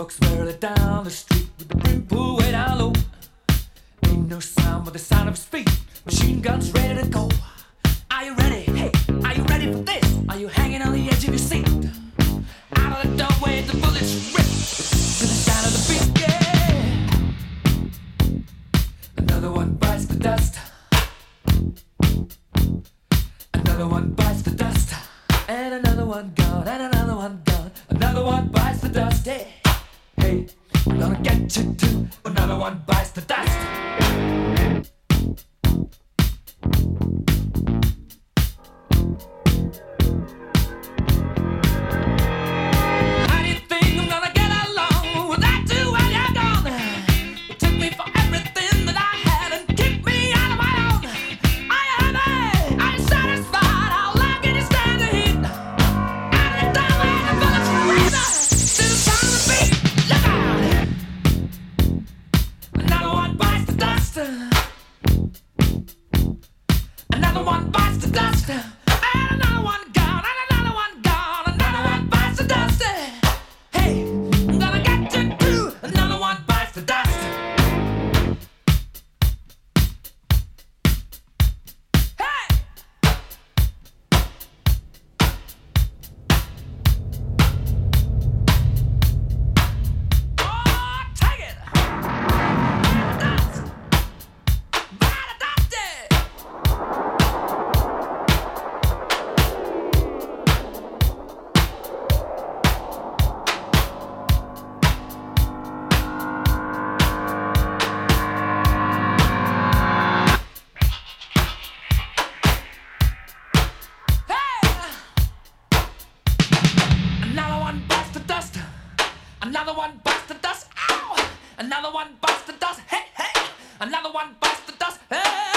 Folks barely down the street with the brim pulled way down low. Ain't no sound but the sound of his feet. Machine guns ready to go. Are you ready? Hey, are you ready for this? Are you hanging on the edge of your seat? Out of the doorway, the bullets rip to the sound of the beat. Yeah. Another one bites the dust. Another one bites the dust. And another one gone. And another one gone. Another one bites the dust. Hey, hey, I'm gonna get you too. Another one bites the dust. Another one bites the dust, and another one gone, and another one gone, another one bites the dust. Hey, I'm gonna get you too. Another one bites the dust. Hey! Oh, take it! Dust! By the dusty! Another one bites the dust. Another one bites the dust. Ow! Another one bites the dust. Hey, hey! Another one bites the dust. Hey!